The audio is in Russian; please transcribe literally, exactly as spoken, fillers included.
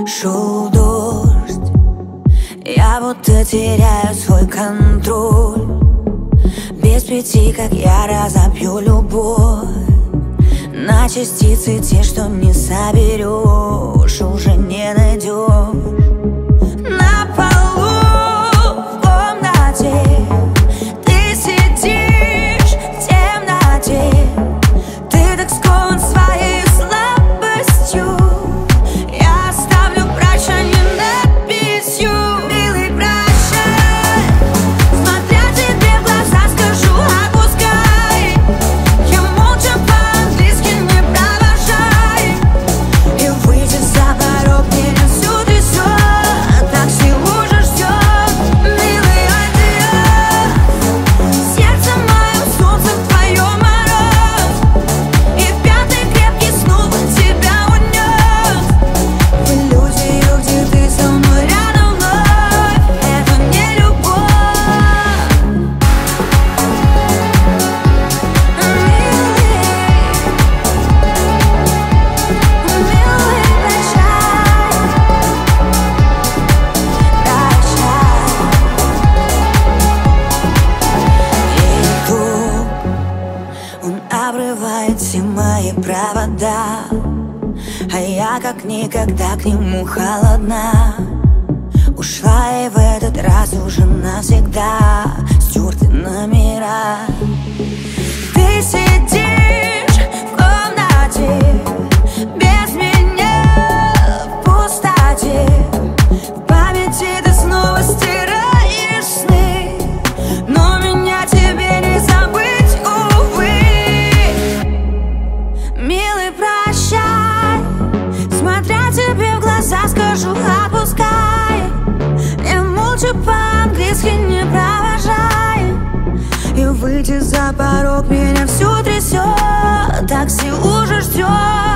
Шел дождь, я будто теряю свой контроль. Без пяти, как я разобью любовь на частицы, те, что не соберешь, уже не найдешь. На полу в комнате ты сидишь в темноте. Ты так скован своей слабостью. Я оставлю прощание надписью. Милый, прощай, смотря тебе в глаза, скажу отпускай. Я молча по-английски не провожай. И выйти за порог меня всю трясет. Такси уже ждет. Милый, адьос. Сердце мое, солнце твое, мороз. И пятый крепкий снова тебя унес в иллюзию, где ты со мной рядом вновь. Это не любовь. Милый, милый, прощай, прощай. И тут он обрывает все мои провода, а я как никогда к нему холодна. Ушла и в этот раз уже навсегда стерты номера. Ты сидишь в комнате без меня в пустоте. В памяти ты снова стираешь сны, но меня тебе не забыть, увы. Милый, прощай, смотря тебе в глаза, скажу отпускай. Я молча по-английски не провожай. И выйти за порог меня всю трясет. Такси уже ждет.